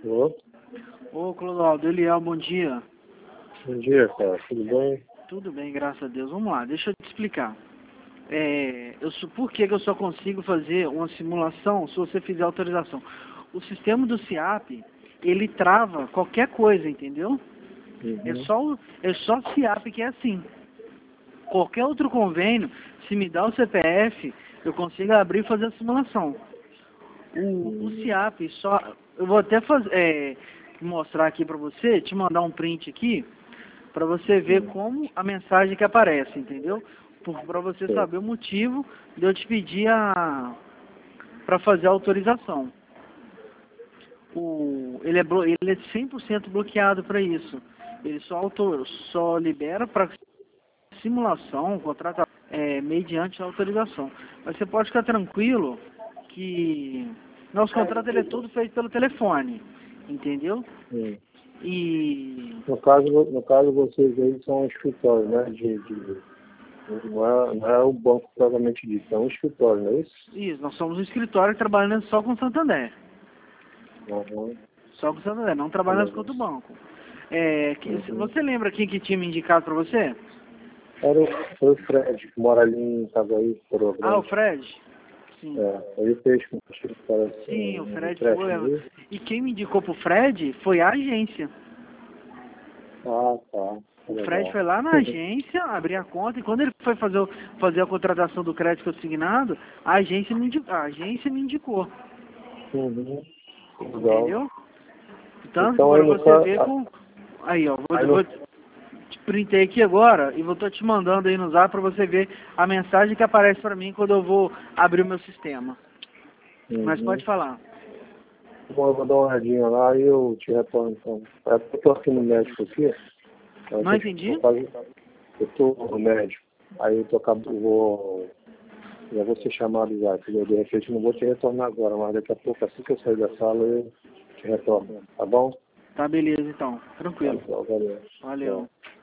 Ô, Ô, Clodoaldo, Eliel, bom dia. bom dia, cara. Tudo bem? Tudo bem, graças a Deus. Vamos lá, deixa eu te explicar. Por que eu só consigo fazer uma simulação se você fizer autorização? O sistema do SIAP, ele trava qualquer coisa, entendeu? Uhum. É só o SIAP que é assim. Qualquer outro convênio, se me dá o CPF, eu consigo abrir e fazer a simulação. O SIAP só... Eu vou até mostrar aqui para você, te mandar um print aqui, para você ver como a mensagem que aparece, entendeu? Para você Sim. saber o motivo de eu te pedir para fazer a autorização. Ele é 100% bloqueado para isso. Ele só libera para simulação, contratação, mediante a autorização. Mas você pode ficar tranquilo que nosso contrato ele é todo feito pelo telefone, entendeu? Sim. E No caso, vocês aí são um escritório, né? Não é o banco propriamente dito, é um escritório, não é isso? isso, nós somos um escritório trabalhando só com Santander. Uhum. Só com Santander, não trabalhamos com Beleza. outro banco. Uhum. Você lembra quem que tinha me indicado para você? Foi o Fred, que mora ali em Itaguaí, Coroa Ah, o Grande. Fred? Sim. Ele fez com que parece Sim, o um Fred empréstimo foi. ali. E quem me indicou pro Fred foi a agência. Ah, tá. O Fred Legal. foi lá na agência, abrir a conta, e quando ele foi fazer a contratação do crédito consignado, a agência me indicou. Uhum. Legal. Entendeu? Tanto Então aí para no você ver caso. com. Aí, ó, Aí vou no. te printei aqui agora e vou tô te mandando aí no zap para você ver a mensagem que aparece para mim quando eu vou abrir o meu sistema. Mas Uhum. pode falar. Bom, eu vou dar uma olhadinha lá e eu te retorno então. Eu tô aqui no médico aqui. Não entendi? Eu tô no médico. Aí já vou ser chamado já, entendeu? De repente eu não vou te retornar agora, mas daqui a pouco, assim que eu sair da sala, eu te retorno. Tá bom? Tá, beleza então. Tá, Tranquilo. valeu. Valeu.